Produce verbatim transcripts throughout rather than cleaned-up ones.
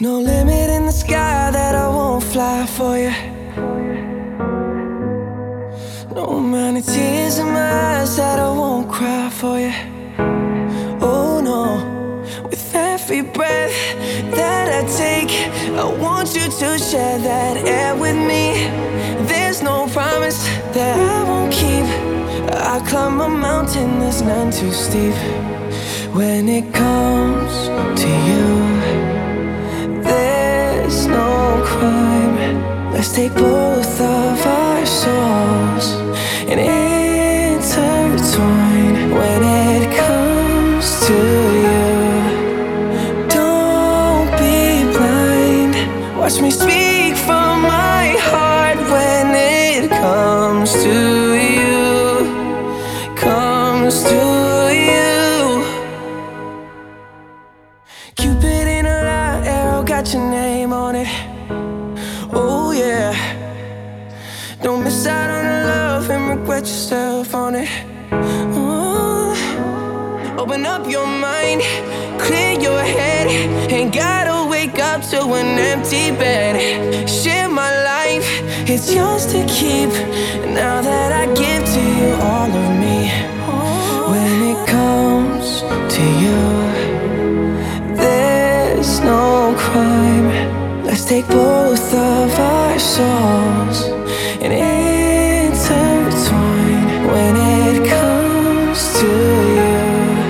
No limit in the sky that I won't fly for you. No amount of tears in my eyes that I won't cry for you. Oh no, with every breath that I take, I want you to share that air with me. There's no promise that I won't keep. I climb a mountain that's none too steep. When it comes to you, there's no crime. Let's take both of our souls and intertwine. When it comes to you, don't be blind. Watch me speak from my heart. When it comes to you, comes to you. Cupid in a light arrow got your name on it. Oh yeah. Don't miss out on the love and regret yourself on it. Oh. Open up your mind, clear your head. Ain't gotta wake up to an empty bed. Share my life, it's yours to keep. Now that I give to you all of me. When it comes to you, there's no crime. Let's take both of our souls and intertwine. When it comes to you,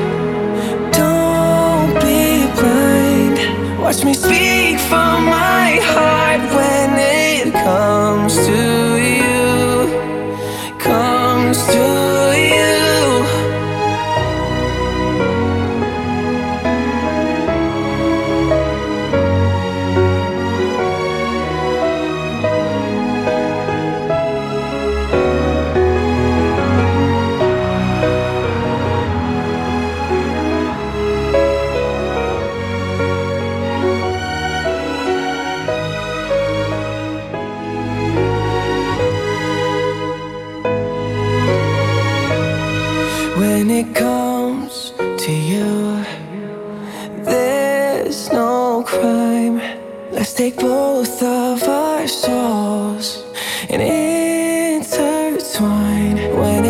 don't be blind. Watch me speak from my heart. When it comes to you, comes to you. When it comes to you, there's no crime. Let's take both of our souls and intertwine. When